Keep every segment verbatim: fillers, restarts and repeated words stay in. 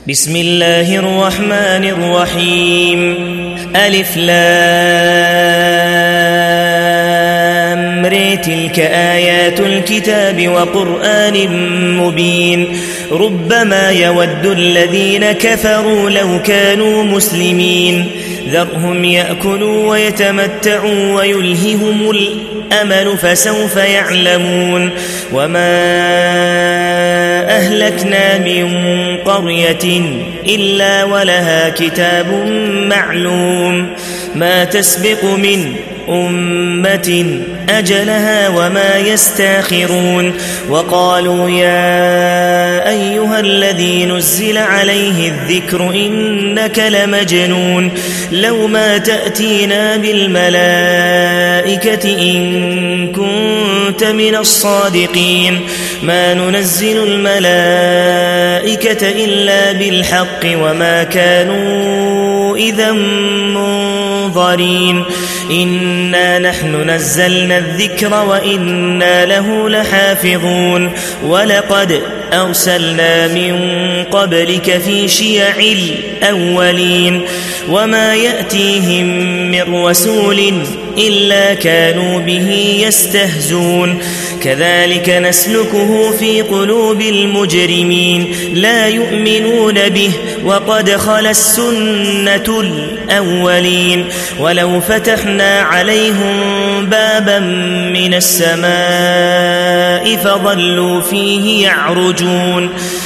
بسم الله الرحمن الرحيم ألف لام ر تلك آيات الكتاب وقرآن مبين ربما يود الذين كفروا لو كانوا مسلمين ذرهم يأكلوا ويتمتعوا ويلههم الأمل فسوف يعلمون وما أهلكنا من قرية إلا ولها كتاب معلوم ما تسبق من أمة أجلها وما يستاخرون وقالوا يا أيها الذي نزل عليه الذكر إنك لمجنون لو ما تأتينا بالملائكة إن كنت من الصادقين ما ننزل الملائكة إلا بالحق وما كانوا إذا منظرين إنا نحن نزلنا الذكر وإنا له لحافظون ولقد أرسلنا من قبلك في شيع الأولين وما يأتيهم من رسول إلا كانوا به يستهزون كذلك نسلكه في قلوب المجرمين لا يؤمنون به وقد خلت السنة الأولين ولو فتحنا عليهم بابا من السماء فظلوا فيه يعرجون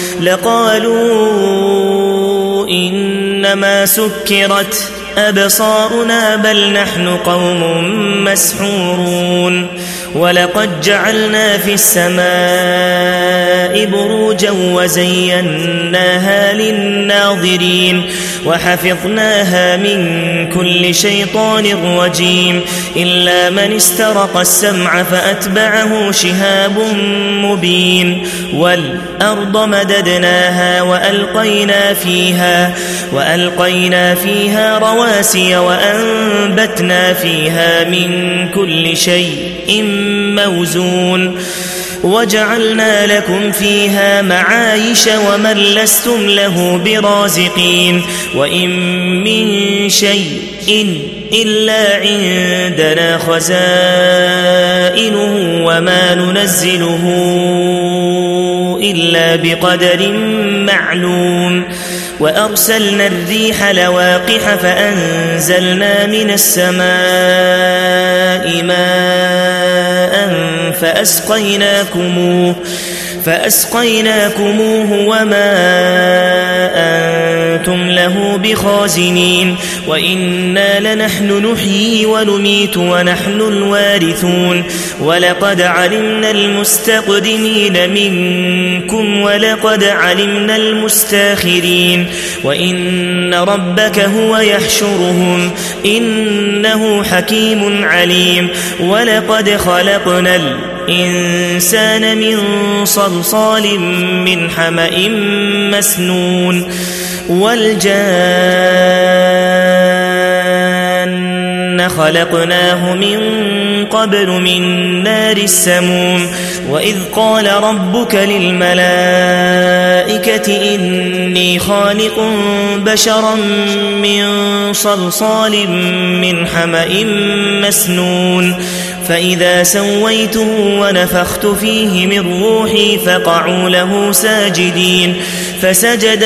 لقالوا إنما سكرت أبصارنا بل نحن قوم مسحورون ولقد جعلنا في السماء بروجا وزيناها للناظرين وحفظناها من كل شيطان رجيم إلا من استرق السمع فأتبعه شهاب مبين والأرض مددناها وألقينا فيها وألقينا فيها رواسي وأنبتنا فيها من كل شيء موزون وجعلنا لكم فيها معايش ومن لستم له برازقين وإن من شيء إلا عندنا خزائنه وما ننزله إلا بقدر معلوم وأرسلنا الريح لواقح فأنزلنا من السماء ماء فأسقيناكموه فأسقيناكموه وما أنتم له بخازنين وإنا لنحن نحيي ونميت ونحن الوارثون ولقد علمنا المستقدمين منكم ولقد علمنا المستاخرين وإن ربك هو يحشرهم إنه حكيم عليم ولقد خلقنا الإنسان من صلصال من حمأ مسنون والجان خلقناه من قبل من نار السموم وإذ قال ربك للملائكة إني خالق بشرا من صلصال من حمأ مسنون فإذا سويته ونفخت فيه من روحي فقعوا له ساجدين فسجد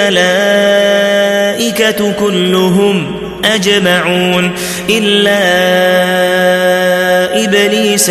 الملائكة كلهم أجمعون إلا إبليس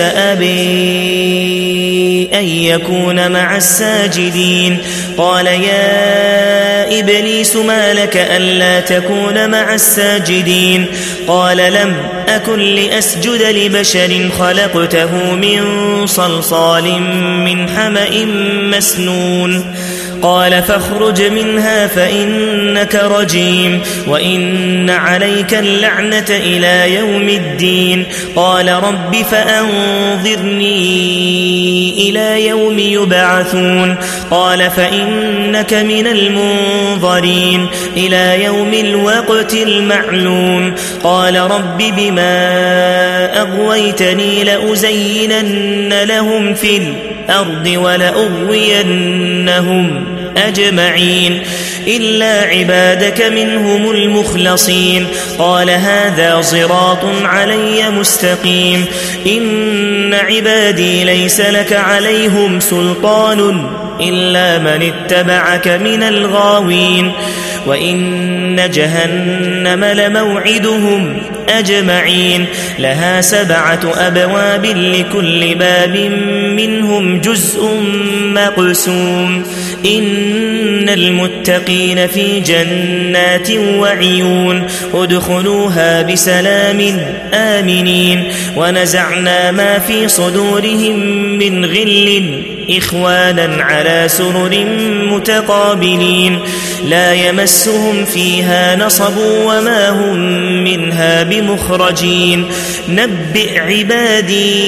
أبي أن يكون مع الساجدين قال يا إبليس ما لك ألا تكون مع الساجدين قال لم أكن لأسجد لبشر خلقته من صلصال من حمأ مسنون قال فاخرج منها فإنك رجيم وإن عليك اللعنة إلى يوم الدين قال رب فأنظرني إلى يوم يبعثون قال فإنك من المنظرين إلى يوم الوقت المعلوم قال رب بما أغويتني لأزينن لهم في الأرض ولأغوينهم أجمعين إلا عبادك منهم المخلصين قال هذا صراط علي مستقيم إن عبادي ليس لك عليهم سلطان إلا من اتبعك من الغاوين وإن جهنم لموعدهم أجمعين لها سبعة أبواب لكل باب منهم جزء مقسوم إن المتقين في جنات وعيون ادخلوها بسلام آمنين ونزعنا ما في صدورهم من غل إخوانا على سرر متقابلين لا يمسهم فيها نصب وما هم منها بمخرجين نبئ عبادي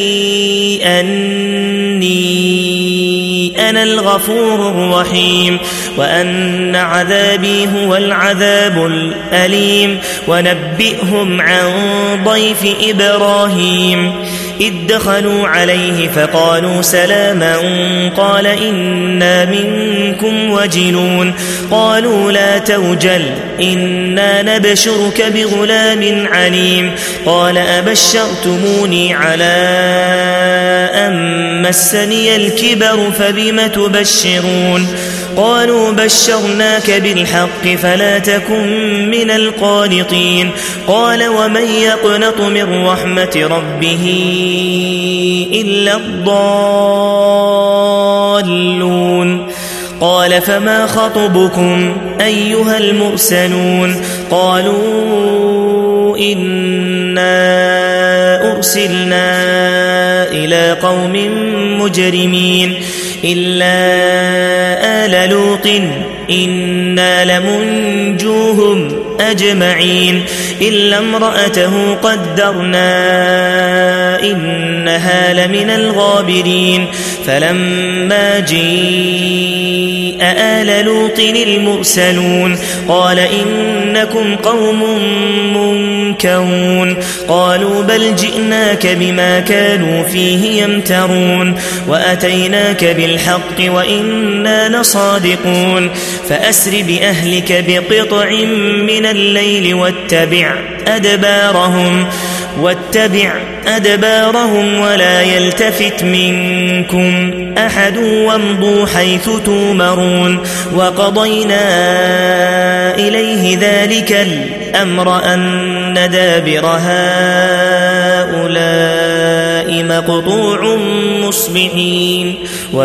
أني أنا الغفور الرحيم وأن عذابي هو العذاب الأليم ونبئهم عن ضيف إبراهيم إذ دخلوا عليه فقالوا سلاما قال إنا منكم وجلون قالوا لا توجل إنا نبشرك بغلام عليم قال أبشرتموني على أن مسني الكبر فبم تبشرون قالوا بشرناك بالحق فلا تكن من القانطين قال ومن يقنط من رحمة ربه إلا الضالون قال فما خطبكم أيها المرسلون قالوا إنا أرسلنا إلى قوم مجرمين إلا آل لوط إنا لمنجوهم أجمعين إلا امرأته قدرنا إنها لمن الغابرين فلما جيء آل لوط المرسلون قال إنكم قوم منكرون قالوا بل جئناك بما كانوا فيه يمترون وأتيناك بالحق وإنا لصادقون فأسر بأهلك بقطع من الليل واتبع أدبارهم واتبع أدبارهم ولا يلتفت منكم أحد وامضوا حيث تومرون وقضينا إليه ذلك الأمر أن دابر هؤلاء مقطوع مصبحين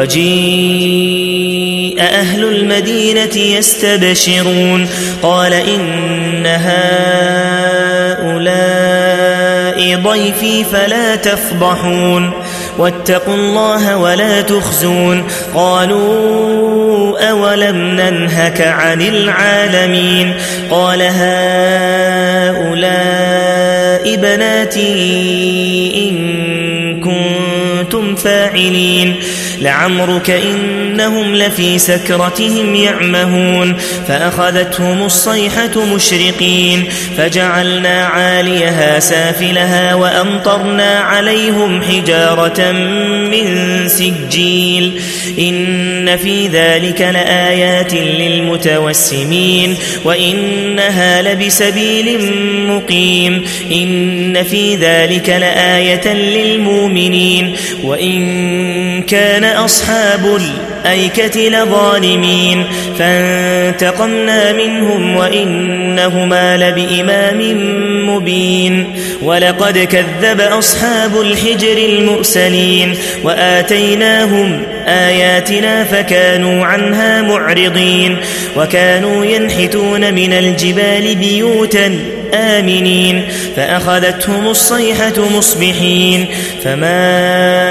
وجيء أهل المدينة يستبشرون قال إن هؤلاء ضيفي فلا تفضحون واتقوا الله ولا تخزون قالوا أولم ننهك عن العالمين قال هؤلاء بناتي إن كنتم فاعلين لعمرك إنهم لفي سكرتهم يعمهون فأخذتهم الصيحة مشرقين فجعلنا عاليها سافلها وأمطرنا عليهم حجارة من سجيل إن في ذلك لآيات للمتوسمين وإنها لبسبيل مقيم إن في ذلك لآية للمؤمنين وإن كان أصحاب الأيكة لظالمين فانتقمنا منهم وإنهما لبإمام مبين ولقد كذب أصحاب الحجر المرسلين وآتيناهم آياتنا فكانوا عنها معرضين وكانوا ينحتون من الجبال بيوتا آمنين فأخذتهم الصيحة مصبحين فما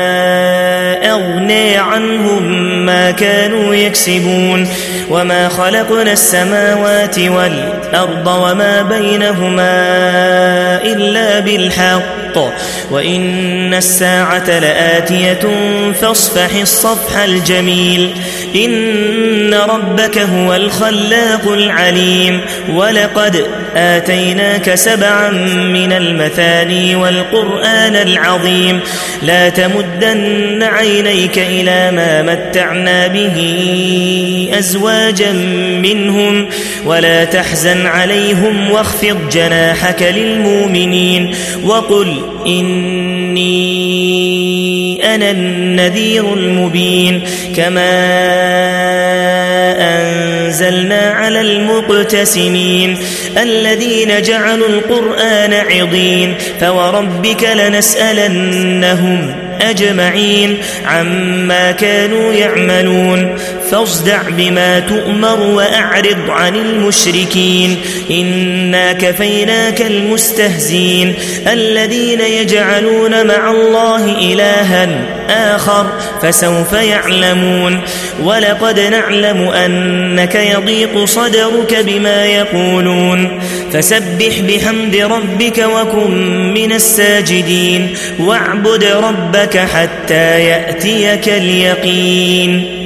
أغنى عنهم ما كانوا يكسبون وما خلقنا السماوات والأرض وما بينهما إلا بالحق وإن الساعة لآتية فاصفح الصفح الجميل إن ربك هو الخلاق العليم ولقد آتيناك سبعا من المثاني والقرآن العظيم لا تمدن عينيك إلى ما متعنا به أزواجا منهم ولا تحزن عليهم واخفض جناحك للمؤمنين وقل إني أنا النذير المبين كما أنزلنا على المقتسمين الذين جعلوا القرآن عضين فوربك لنسألنهم أجمعين عما كانوا يعملون فاصدع بما تؤمر وأعرض عن المشركين إنا كفيناك المستهزين الذين يجعلون مع الله إلها آخر فسوف يعلمون ولقد نعلم أنك يضيق صدرك بما يقولون فسبح بحمد ربك وكن من الساجدين واعبد ربك حتى يأتيك اليقين